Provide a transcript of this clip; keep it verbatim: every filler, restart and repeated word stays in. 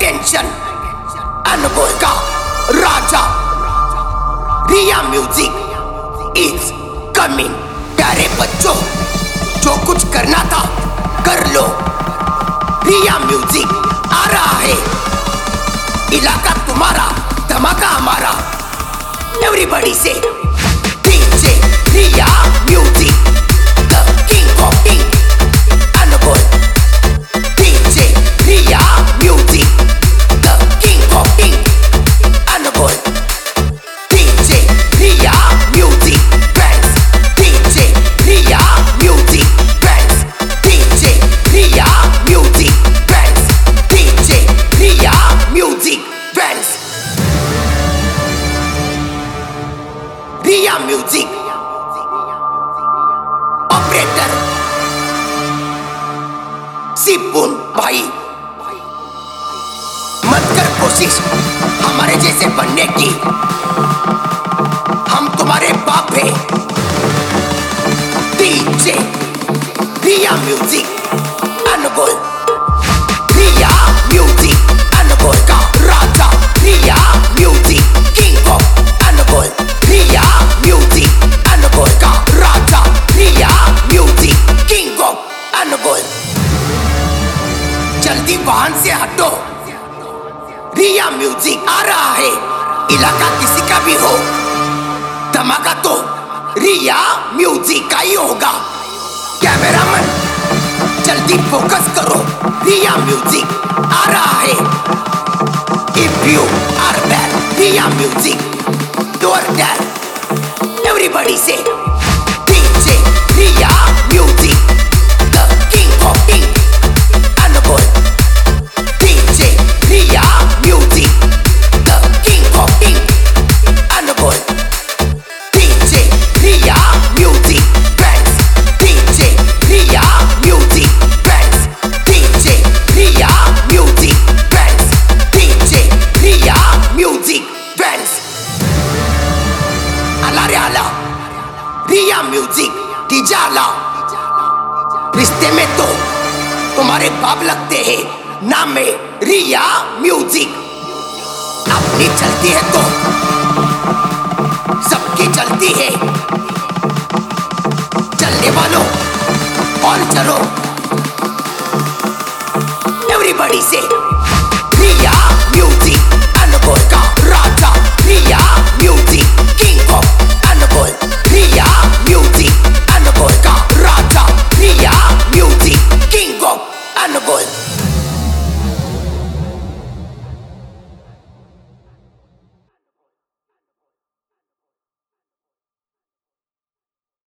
Tension Anmol का राजा Riya music is coming. प्यारे बच्चों, जो कुछ करना था कर लो, रिया म्यूजिक आ रहा है। इलाका तुम्हारा, धमाका हमारा। एवरीबॉडी से DJ Riya music, the king of king Anmol. DJ Riya music, the king of king Anmol. DJ Riya music bands, DJ Riya music bands, DJ Riya music bands, DJ Riya music bands. Riya music operator Sipun भाई, मत कर कोशिश हमारे जैसे बनने की, हम तुम्हारे बाप हैं। DJ Riya music Anmol, Riya music Anmol का राजा, Riya music king of Anmol, Riya music Anmol का राजा, Riya music king of Anmol. जल्दी वाहन से हटो, रिया म्यूजिक आ रहा है। इलाका किसी का भी हो, धमाका तो रिया म्यूजिक का ही होगा। कैमरामैन जल्दी फोकस करो, रिया म्यूजिक आ रहा है। If you are bad Riya music door dad. Everybody से DJ Riya music, the king of king Anmol. DJ Riya music, the king of king Anmol. DJ Riya music bands, DJ Riya music bands, DJ Riya music bands, DJ Riya music bands. आला रे आला, रिया music DJ आला। रिश्ते में तो तुम्हारे बाप लगते हैं, नाम में रिया म्यूजिक। अपनी चलती है तो सबकी चलती है। चलने वालों और चलो, एवरीबॉडी से